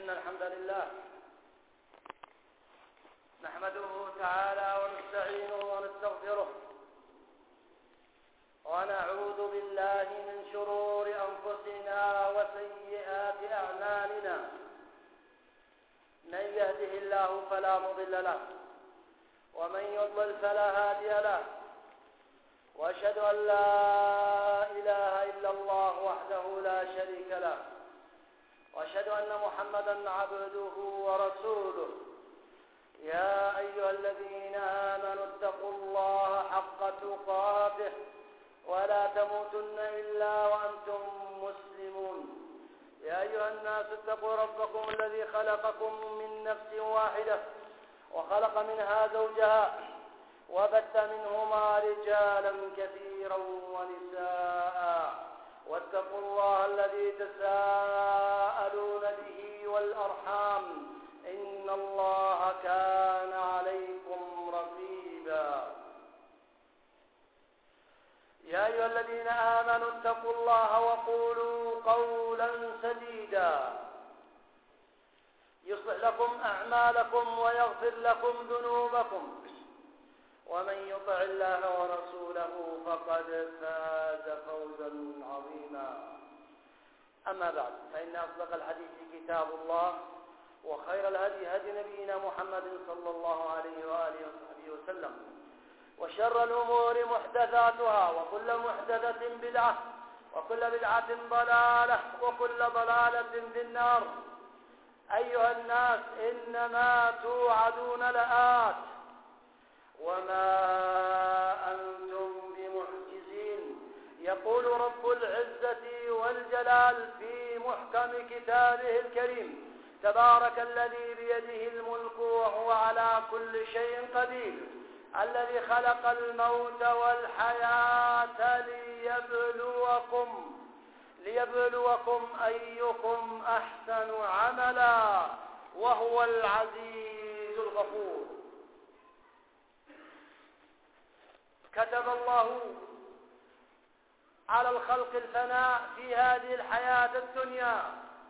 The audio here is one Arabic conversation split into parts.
إن الحمد لله نحمده تعالى ونستعينه ونستغفره ونعوذ بالله من شرور أنفسنا وسيئات أعمالنا. من يهده الله فلا مضل له ومن يضلل فلا هادي له، وأشهد أن لا إله إلا الله وحده لا شريك له، وأشهد أن محمدا عبده ورسوله. يا أيها الذين آمنوا اتقوا الله حق تقاته ولا تموتن إلا وأنتم مسلمون. يا أيها الناس اتقوا ربكم الذي خلقكم من نفس واحدة وخلق منها زوجها وبث منهما رجالا كثيرا ونساء، واتقوا الله الذي تساءلون به والأرحام إن الله كان عليكم رقيبا. يا أيها الذين آمنوا اتقوا الله وقولوا قولا سديدا يصلح لكم أعمالكم ويغفر لكم ذنوبكم، ومن يطع الله ورسوله فقد فاز فوزا عظيما. أما بعد، فإن أصدق الحديث كتاب الله، وخير الهدي هدي نبينا محمد صلى الله عليه وآله وصحبه وسلم، وشر الأمور محدثاتها، وكل محدثة بدعة، وكل بدعة ضلالة، وكل ضلالة في النار. أيها الناس، إنما توعدون لآت وما أنتم بمعجزين. يقول رب العزة والجلال في محكم كتابه الكريم: تبارك الذي بيده الملك وهو على كل شيء قدير، الذي خلق الموت والحياة ليبلوكم أيكم أحسن عملا وهو العزيز الغفور. كتب الله على الخلق الفناء في هذه الحياة الدنيا،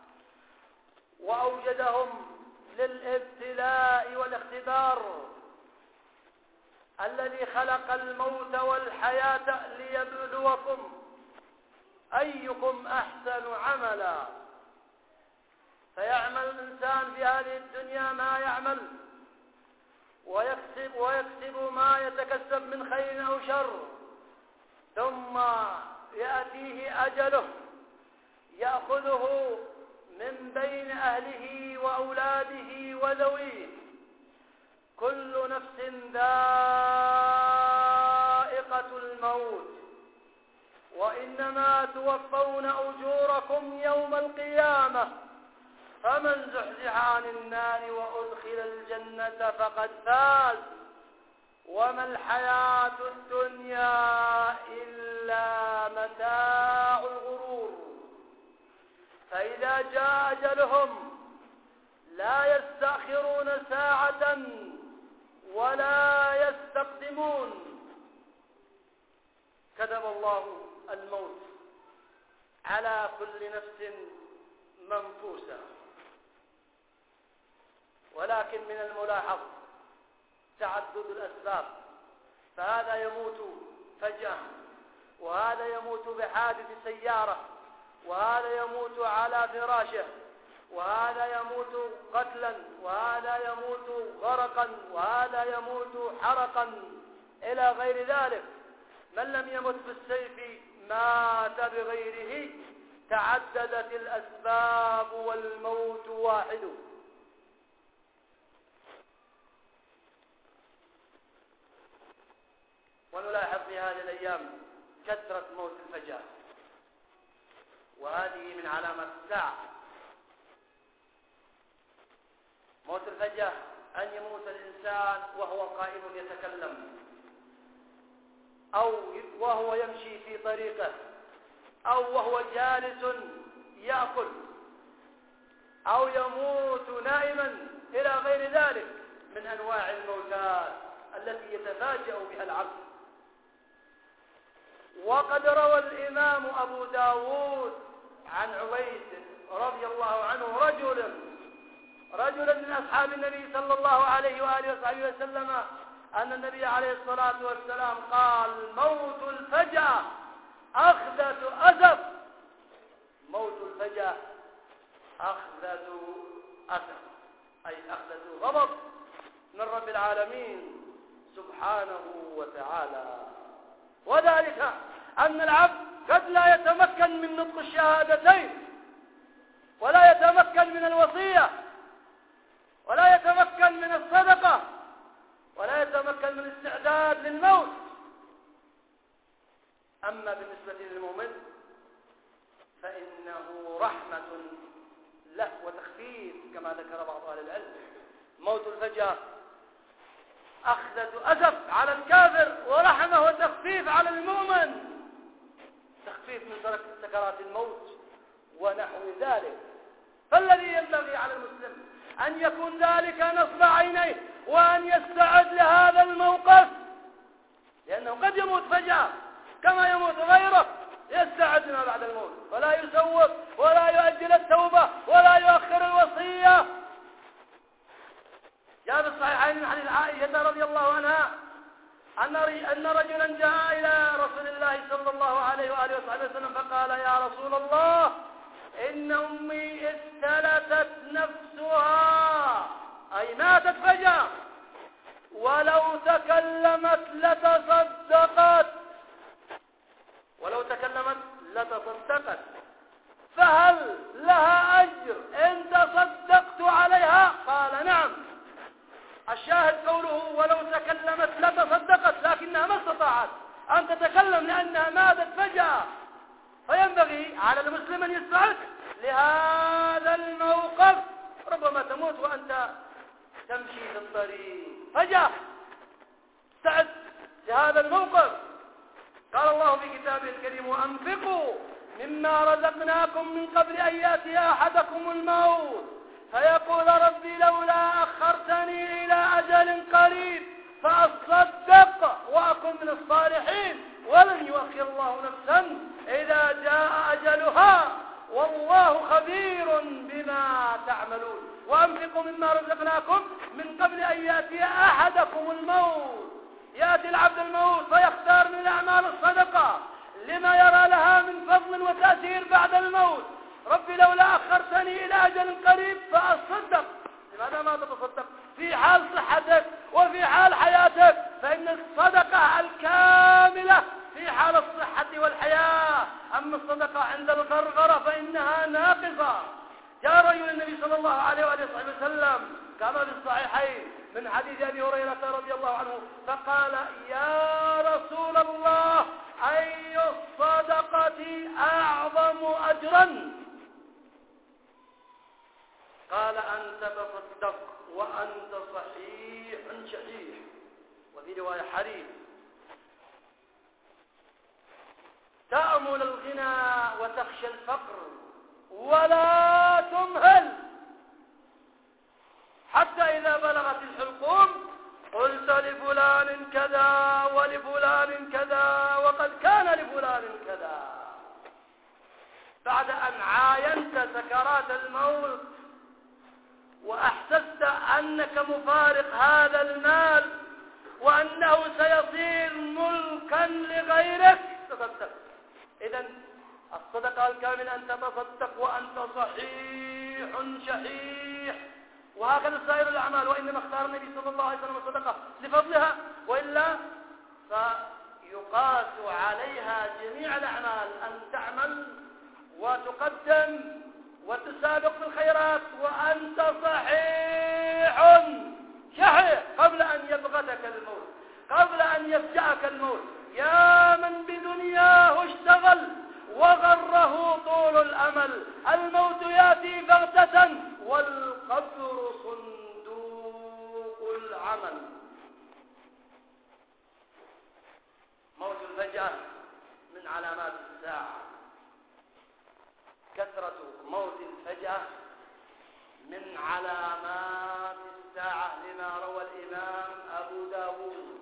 وأوجدهم للابتلاء والاختبار. الذي خلق الموت والحياة ليبلوكم أيكم أحسن عملا. فيعمل الإنسان في هذه الدنيا ما يعمل، ويكسب ما يتكسب من خير أو شر، ثم يأتيه أجله يأخذه من بين أهله وأولاده وذويه. كل نفس ذائقة الموت، وإنما توفون أجوركم يوم القيامة. فمن زحزح عن النار وأدخل الجنة فقد فاز، وما الحياة الدنيا إلا متاع الغرور. فإذا جاء أجلهم لا يستأخرون ساعة ولا يستقدمون. كتب الله الموت على كل نفس منفوسة، ولكن من الملاحظ تعدد الأسباب. فهذا يموت فجأة، وهذا يموت بحادث سيارة، وهذا يموت على فراشه، وهذا يموت قتلا، وهذا يموت غرقا، وهذا يموت حرقا إلى غير ذلك. من لم يمت بالسيف مات بغيره. تعددت الأسباب والموت واحد. ونلاحظ في هذه الأيام كثرة موت الفجأة، وهذه من علامات الساعة. موت الفجأة أن يموت الإنسان وهو قائم يتكلم، أو وهو يمشي في طريقه، أو وهو جالس يأكل، أو يموت نائما إلى غير ذلك من أنواع الموتات التي يتفاجأ بها العبد. وقد روى الإمام أبو داود عن عبيد رضي الله عنه رجل رجلا من أصحاب النبي صلى الله عليه وآله وصحبه وسلم أن النبي عليه الصلاة والسلام قال: موت الفجأة أخذة أسف. موت الفجأة أخذة أسف، أي أخذة غضب من رب العالمين سبحانه وتعالى. وذلك أن العبد قد لا يتمكن من نطق الشهادتين، ولا يتمكن من الوصية، ولا يتمكن من الصدقة، ولا يتمكن من الاستعداد للموت. أما بالنسبة للمؤمن فإنه رحمة له وتخفيف كما ذكر بعض أهل العلم. موت الفجأة أخذة أسف على الكافر ورحمة وتخفيف على المؤمن، تخفيف من سكرات الموت ونحو ذلك. فالذي ينبغي على المسلم أن يكون ذلك نصب عينيه وأن يستعد لهذا الموقف، لأنه قد يموت فجأة كما يموت غيره. يستعد لما بعد الموت، ولا يسوف ولا يؤجل التوبة ولا يؤخر الوصية. جاء في الصحيحين من حديث عائشة رضي الله عنها أن رجلا جاء إلى رسول الله صلى الله عليه وآله وصحبه وسلم فقال: يا رسول الله، إن أمي استلتت نفسها، أي ماتت فجأة، ولو تكلمت لتصدقت، ولو تكلمت لتصدقت، فهل لها أجر إن تصدقت عليها؟ قال: نعم. الشاهد قوله ولو تكلمت لتصدقت، لكنها ما استطاعت أن تتكلم لأنها ماتت فجأة. فينبغي على المسلم أن يستعد لهذا الموقف. ربما تموت وأنت تمشي في الطريق فجأة، استعد لهذا الموقف. قال الله في كتابه الكريم: وأنفقوا مما رزقناكم من قبل أن يأتي أحدكم الموت فيقول ربي لولا أخرتني إلى أجل قريب فأصدق وأكن من الصالحين، ولن يؤخر الله نفسا إذا جاء أجلها والله خبير بما تعملون. وأنفقوا مما رزقناكم من قبل أن يأتي أحدكم الموت. يأتي العبد الموت فيختار من الأعمال الصدقة لما يرى لها من فضل وتأثير بعد الموت. ربي لولا أخرتني إلى أجل قريب فأصدق. لماذا ما تتصدق في حال صحتك وفي حال حياتك؟ فإن الصدقة الكاملة في حال الصحة والحياة، أما الصدقة عند الغرغرة فإنها ناقصة. جاء رجل النبي صلى الله عليه وآله وسلم كما في الصحيحين من حديث أبي هريرة رضي الله عنه فقال: يا رسول الله، أي الصدقة أعظم أجرا؟ قال: أن تتصدق وأنت صحيح شحيح، وفي رواية حريف، تأمل الغنى وتخشى الفقر ولا تمهل حتى إذا بلغت الحلقوم قلت لفلان كذا ولفلان كذا وقد كان لفلان كذا. بعد أن عاينت سكرات الموت وأحسست أنك مفارق هذا المال وأنه سيصير ملكا لغيرك تصدق. إذن الصدقة الكاملة أن تتصدق وأنت صحيح شحيح، وهكذا سائر الأعمال. وإنما اختار النبي صلى الله عليه وسلم الصدقة لفضلها، وإلا فيقاس عليها جميع الأعمال أن تعمل وتقدم وتسابق في الخيرات وأنت صحيح شحيح قبل أن يبغتك الموت، قبل أن يفجأك الموت. يا من بدنياه اشتغل وغره طول الأمل، الموت يأتي بغتة والقبر صندوق العمل. موت الفجأة من علامات الساعة. كثرة موت الفجأة من علامات الساعة لما روى الإمام أبو داود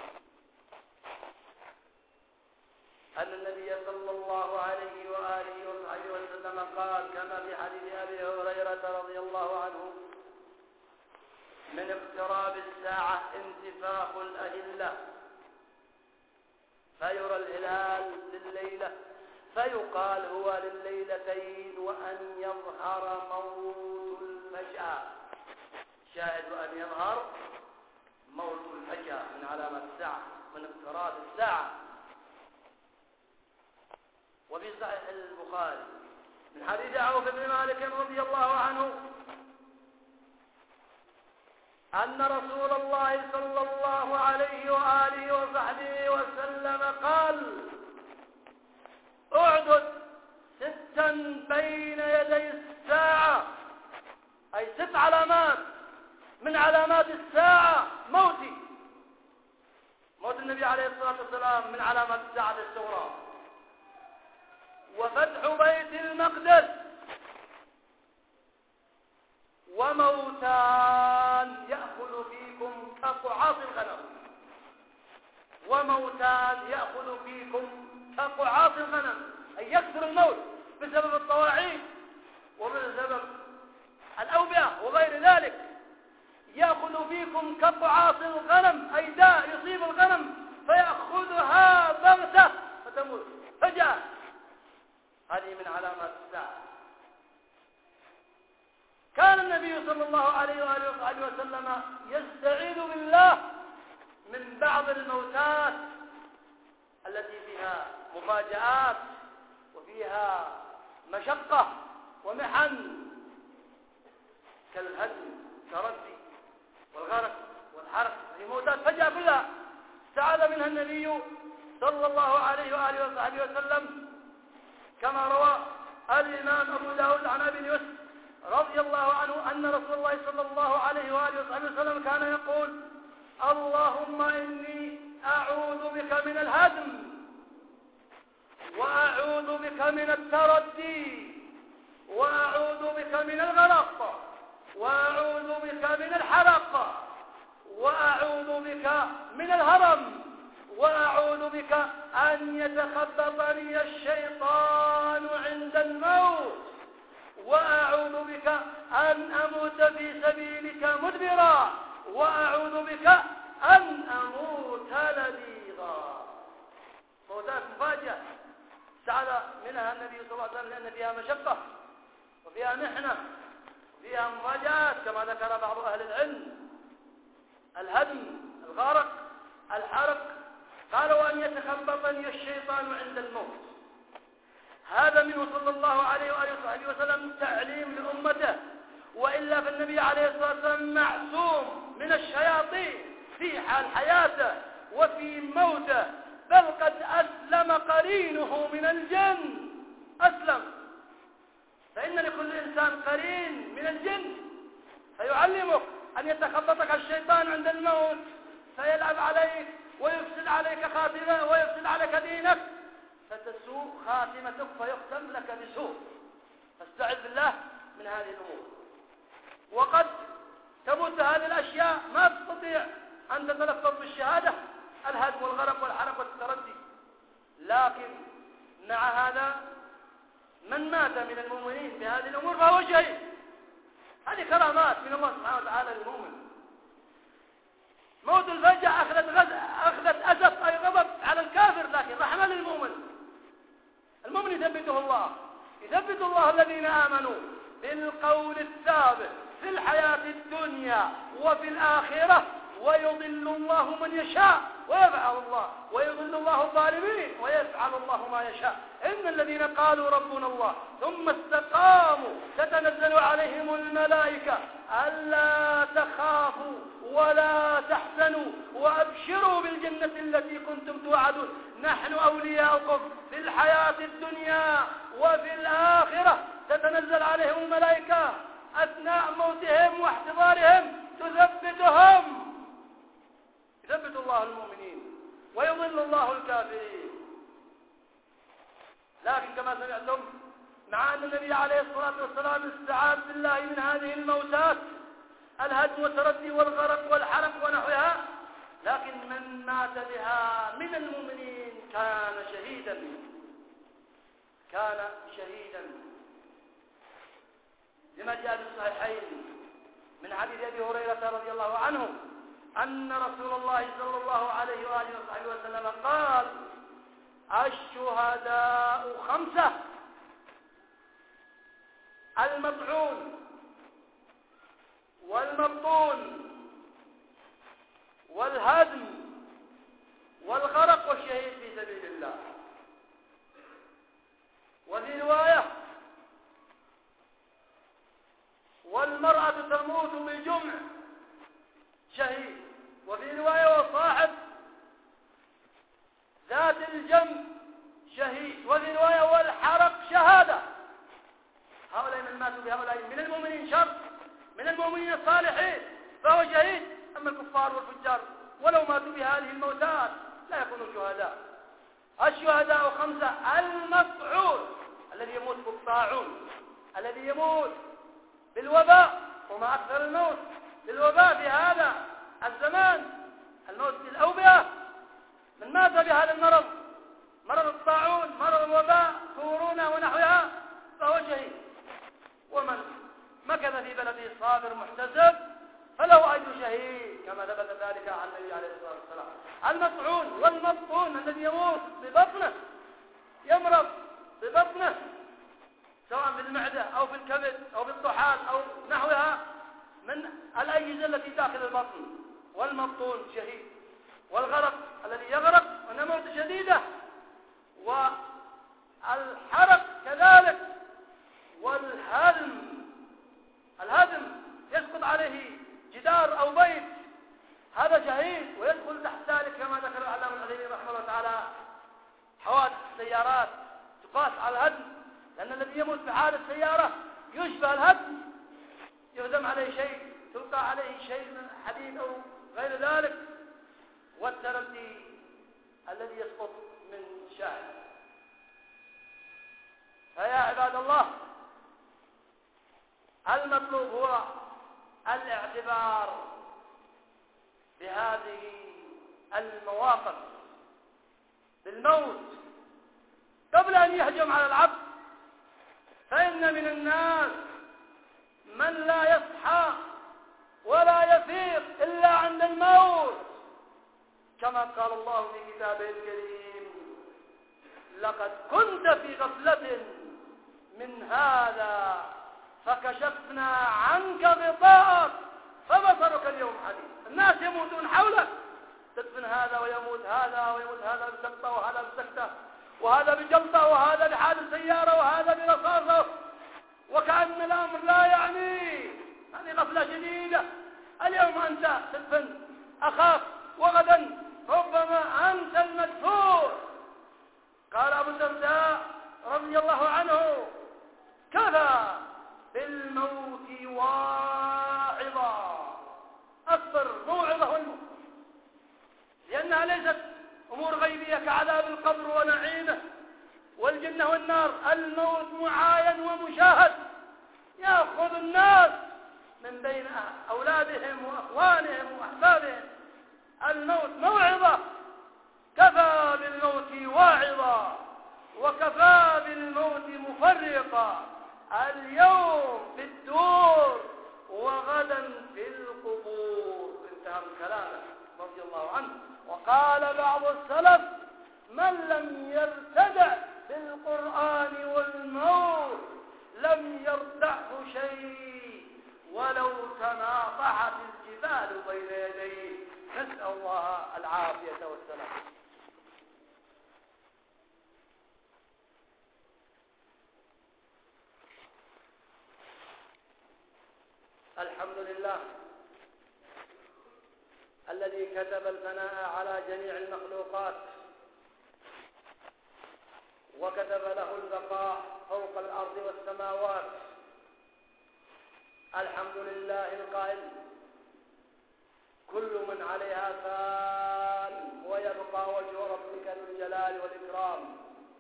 أن النبي صلى الله عليه وآله وصحبه وسلم قال كما في حديث أبي هريرة رضي الله عنه من اقتراب الساعة انتفاخ الأهلة، فيرى الهلال لليلة فيقال هو لليلتين، وأن يظهر موت الفجأة. شاهد وأن يظهر موت الفجأة من علامات الساعة، من اقتراب الساعة. وفي صحيح البخاري من حديث عوف بن مالك رضي الله عنه أن رسول الله صلى الله عليه وآله وصحبه وسلم قال: اعدد 6 بين يدي الساعة، أي 6 علامات من علامات الساعة. موت النبي عليه الصلاة والسلام من علامات الساعة الصغرى، وفتح بيت المقدس، وموتان يأخذ فيكم كقعاص الغنم. وموتان يأخذ فيكم كقعاص الغنم، أي يكثر الموت بسبب الطواعين وبسبب الأوبئة وغير ذلك. يأخذ فيكم كقعاص الغنم، أي داء يصيب الغنم فيأخذها بغتة فتموت فجأة. هذه من علامات الساعة. كان النبي صلى الله عليه وآله وسلم يستعيذ بالله من بعض الموتات التي فيها مفاجآت وفيها مشقة ومحن، كالهدم كالردي والغرق والحرق. هذه موتات فجأة كلها استعاذ منها النبي صلى الله عليه وآله وصحبه وسلم، كما روى الإمام أبو داود عن أبي يوسف رضي الله عنه أن رسول الله صلى الله عليه وآله وصحبه وسلم كان يقول: اللهم إني أعوذ بك من الهدم، وأعوذ بك من التردي، وأعوذ بك من الغرق، وأعوذ بك من الحرق، وأعوذ بك من الهرم، وأعوذ بك أن يتخبطني الشيطان عند الموت، وأعوذ بك أن أموت في سبيلك مدبرا، وأعوذ بك أن أموت لذيذا. موتات مفاجئة استعاذ منها النبي صلى الله عليه وسلم، لأن فيها مشقة وفيها محنة وفيها مفاجآت كما ذكر بعض أهل العلم: الهدم، الغرق، الحرق. قالوا أن يتخبطني الشيطان عند الموت. هذا منه صلى الله عليه وآله وصحبه وسلم تعليم لأمته، وإلا فالنبي عليه الصلاة والسلام معصوم من الشياطين في حال حياته وفي موته، بل قد أسلم قرينه من الجن. أسلم، فإن لكل إنسان قرين من الجن فيعلمك أن يتخبطك الشيطان عند الموت فيلعب عليك ويفسد عليك خاتمة ويفسد عليك دينك، فتسوء خاتمتك فيختم لك بسوء. فاستعذ بالله من هذه الأمور. وقد تموت هذه الأشياء ما تستطيع أن تتلفظ بالشهادة: الهدم والغرق والحرق والتردي. لكن مع هذا من مات من المؤمنين بهذه الأمور فهو شهيد. هذه كرامات من الله سبحانه وتعالى للمؤمن. موت الفجأة أخذت أسف أي غضب على الكافر، لكن رحمة للمؤمن. المؤمن يثبته الله، يثبت الله الذين آمنوا بالقول الثابت في الحياة الدنيا وفي الآخرة، ويضل الله من يشاء ويضل الله الظالمين ويفعل الله ما يشاء. إن الذين قالوا ربنا الله ثم استقاموا تتنزل عليهم الملائكة ألا تخافوا ولا تحزنوا وأبشروا بالجنة التي كنتم توعدون نحن أولياؤكم في الحياة الدنيا وفي الآخرة. تتنزل عليهم الملائكة أثناء موتهم واحتضارهم تثبتهم. يثبت الله المؤمنين ويضل الله الكافرين. لكن كما سمعتم، مع أن النبي عليه الصلاة والسلام استعاذ بالله من هذه الموتات: الهدم والتردي والغرق والحرق ونحوها، لكن من مات بها من المؤمنين كان شهيدا. لما جاء في الصحيحين من حديث أبي هريرة رضي الله عنه أن رسول الله صلى الله عليه وآله وصحبه وسلم قال: الشهداء 5: المطعون والمبطون والهدم والغرق والشهيد في سبيل الله. وفي رواية: والمرأة تموت بالجمع شهيد. وفي رواية: وصاحب ذات الجنب شهيد. وفي رواية: والحرق شهادة. هؤلاء من ماتوا بهؤلاء من المؤمنين شر، من المؤمنين الصالحين فهو شهيد. أما الكفار والفجار ولو ماتوا بهذه الموتات لا يكونوا شهداء. الشهداء 5: المطعون الذي يموت بالطاعون، الذي يموت بالوباء، وما أكثر الموت بالوباء في هذا الزمان، الموت بالأوبئة. من مات بهذا المرض، مرض الطاعون، مرض الوباء، كورونا ونحوها، فهو شهيد. ومن مكث في بلده صابر محتسب فله أجر شهيد، كما ثبت ذلك عن النبي عليه الصلاة والسلام. المطعون والمبطون الذي يموت ببطنه، يمرض ببطنه سواء بالمعدة أو بالكبد أو بالطحال أو نحوها من الأجهزة التي داخل البطن. والمبطون شهيد. والغرق الذي يغرق ونموت شديدة. والحرق كذلك. والهدم، الهدم يسقط عليه جدار أو بيت، هذا شهيد ويدخل تحت ذلك كما ذكر العلامة العليمي رحمه الله تعالى حوادث السيارات تقاس على الهدم، لأن الذي يموت بحادث سيارة يشبه الهدم، يهدم عليه شيء، تلقى عليه شيء من حديد أو غير ذلك. والتردي الذي يسقط من شاهد. فيا عباد الله، المطلوب هو الاعتبار بهذه المواقف بالموت قبل أن يهجم على العبد. فإن من الناس من لا يصحى ولا يفيق إلا عند الموت، كما قال الله في كتابه الكريم: لقد كنت في غفلة من هذا فكشفنا عنك غطاءك فبصرك اليوم حديد. الناس يموتون حولك، تدفن هذا ويموت هذا ويموت هذا بسقطة وهذا بسكتة وهذا بجلطة وهذا بحادث سيارة وهذا برصاصة، وكأن الأمر لا يعني. هذه غفلة شديدة. اليوم أنت تدفن أخاك وغدا ربما أنت المدفون. قال أبو الدرداء رضي الله عنه: كفى بالموت واعظا. أكبر موعظة والموت، لأنها ليست أمور غيبية كعذاب القبر ونعيمه والجنة والنار. الموت معاين ومشاهد، يأخذ الناس من بين أولادهم وأخوانهم وأحبابهم. الموت موعظة. كفى بالموت واعظا وكفى بالموت مفرقا. اليوم في الدور وغدا في القبور. انتهى من كلامه رضي الله عنه. وقال بعض السلف: من لم يرتدع بالقرآن والموت لم يرتعه شيء ولو تناطحت الجبال بين يديه. نسأل الله العافية والسلام. الحمد لله الذي كتب الفناء على جميع المخلوقات وكتب له البقاء فوق الأرض والسماوات. الحمد لله القائل: كل من عليها فان ويبقى وجه ربك ذو الجلال والإكرام.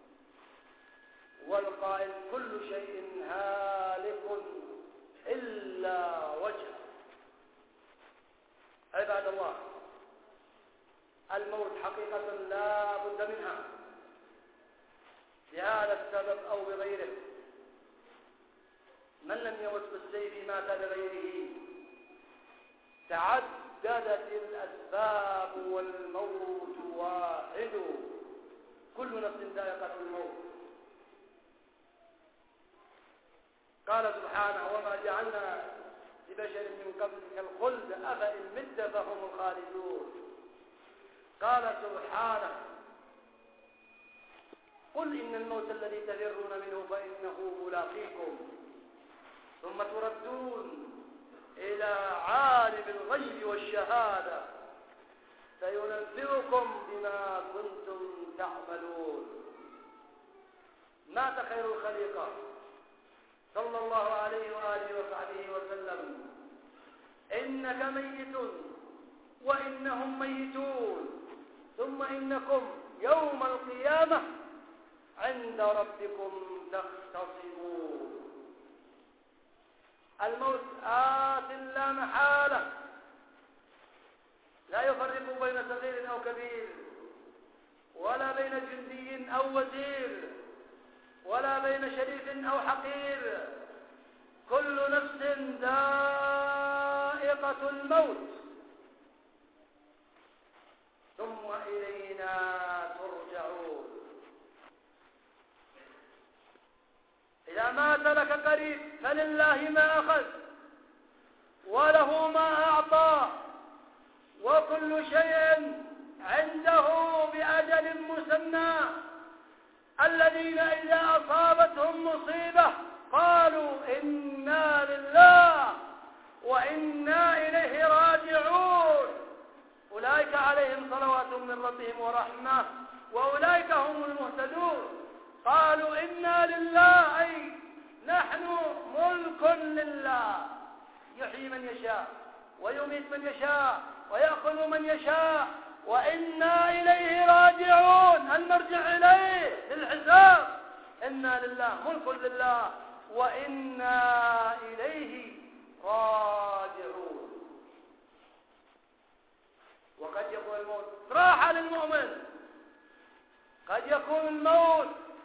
والقائل: كل شيء هالك إلا وجهه. عباد الله، الموت حقيقة لا بد منها، بهذا السبب أو بغيره. من لم يمت بالسيف مات بغيره. تعددت الأسباب والموت واحد، كل نفس ذائقة الموت. قال سبحانه: وما جعلنا لبشر من قبلك الخلد أفإن مت فهم الخالدون. قال سبحانه: قل إن الموت الذي تفرون منه فإنه ملاقيكم ثم تردون إلى عالم الغيب والشهادة فينبئكم بما كنتم تعملون. مات خير الخليقة صلى الله عليه وآله وصحبه وسلم: إنك ميت وإنهم ميتون ثم إنكم يوم القيامة عند ربكم تختصمون. الموت آت لا محالة، لا يفرق بين صغير أو كبير، ولا بين جندي أو وزير، ولا بين شريف أو حقير. كل نفس ذائقة الموت ثم إلينا ترجعون. إذا مات لك قريب فلله ما أخذ وله ما أعطى، وكل شيء عنده بأجل مسمى. الذين إذا أصابتهم مصيبة قالوا إنا لله وإنا إليه راجعون، أولئك عليهم صلوات من ربهم ورحمة وأولئك هم المهتدون. قالوا إنا لله أي نحن ملك لله، يحيي من يشاء ويميت من يشاء ويأخذ من يشاء، وإنا إليه راجعون، أن نرجع إليه للحساب. إنا لله ملك لله وإنا إليه راجعون. وقد يكون الموت راحة للمؤمن، قد يكون الموت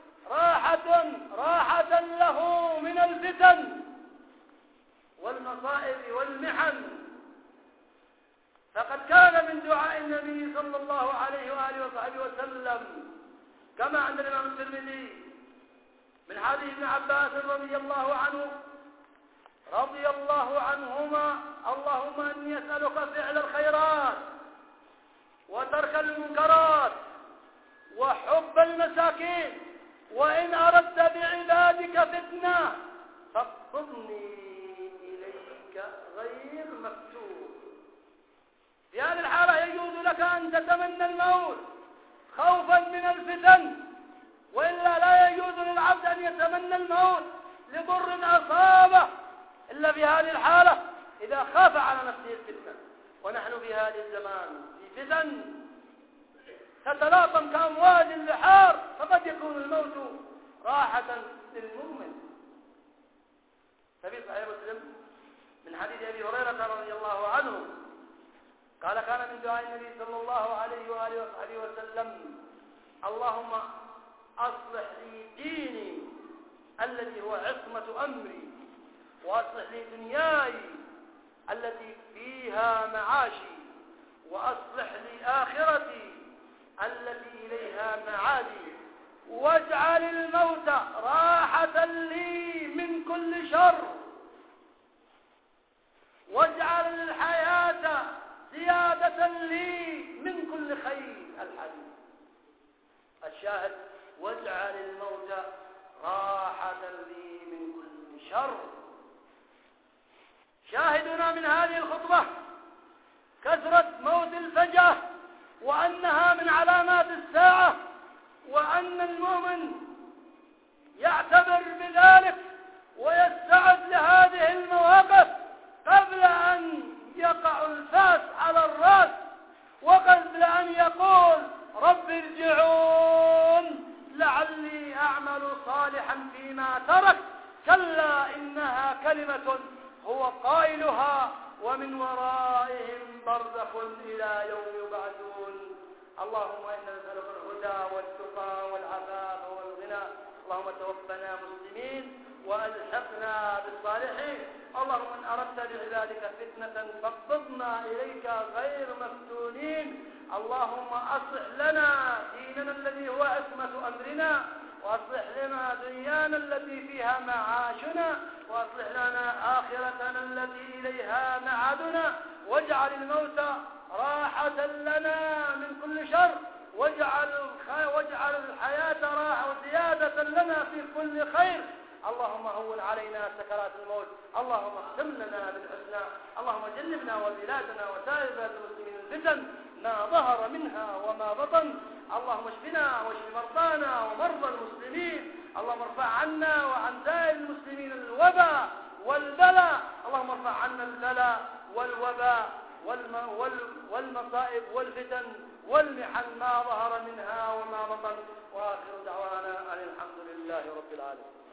راحة له من الفتن والمصائب والمحن. فقد كان من دعاء النبي صلى الله عليه وآله وصحبه وسلم كما عند الإمام الترمذي من حديث ابن عباس رضي الله عنهما: اللهم إني أسألك فعل الخيرات وترك المنكرات وحب المساكين، وإن أردت بعبادك فتنة فاقبضني إليك غير مفتون. في هذه الحالة يجوز لك أن تتمنى الموت خوفا من الفتن، وإلا لا يجوز للعبد أن يتمنى الموت لضر أصابه، إلا في هذه الحالة إذا خاف على نفسه الفتنة. ونحن في هذا الزمان في فتن تتلاطم كأمواج البحار، فقد يكون الموت راحة للمؤمن. ففي صحيح مسلم من حديث أبي هريرة رضي الله عنه قال: كان من دعاء النبي صلى الله عليه وآله وصحبه وسلم: اللهم أصلح لي ديني الذي هو عصمة أمري، وأصلح لي دنياي التي فيها معاشي، وأصلح لي آخرتي التي إليها معادي، واجعل الموت راحة لي من كل شر، واجعل الحياة زيادة لي من كل خير. الحديث الشاهد: واجعل الموت راحة لي من كل شر. شاهدنا من هذه الخطبة كثرة موت الفجأة، وأنها من علامات الساعة، وأن المؤمن يعتبر بذلك ويستعد لهذه المواقف قبل أن يقع الفاس على الرأس، وقبل أن يقول: رب ارجعون لعلي أعمل صالحا فيما ترك. كلا إنها كلمة هو قائلها ومن ورائهم برزخ إلى يوم يبعثون. اللهم إنا نسألك الهدى والتقى والعفاف والغنى. اللهم توفنا مسلمين وألحقنا بالصالحين. اللهم إن أردت بعبادك فتنة فاقبضنا إليك غير مفتونين. اللهم أصلح لنا ديننا الذي هو عصمة أمرنا، وأصلح لنا دنيانا التي فيها معاشنا، وأصلح لنا آخرتنا التي إليها معادنا، واجعل الموت راحة لنا من كل شر، واجعل الحياة راحة وزيادة لنا في كل خير. اللهم هون علينا سكرات الموت، اللهم اختم لنا بالحسنى، اللهم جنبنا وبلادنا وسائر بلاد المسلمين الفتن ما ظهر منها وما بطن. اللهم اشفنا واشف مرضانا ومرضى المسلمين. اللهم ارفع عنا وعن سائر المسلمين الوباء والبلاء. اللهم ارفع عنا البلاء والوباء والمصائب والفتن والمحن ما ظهر منها وما بطن. واخر دعوانا ان الحمد لله رب العالمين.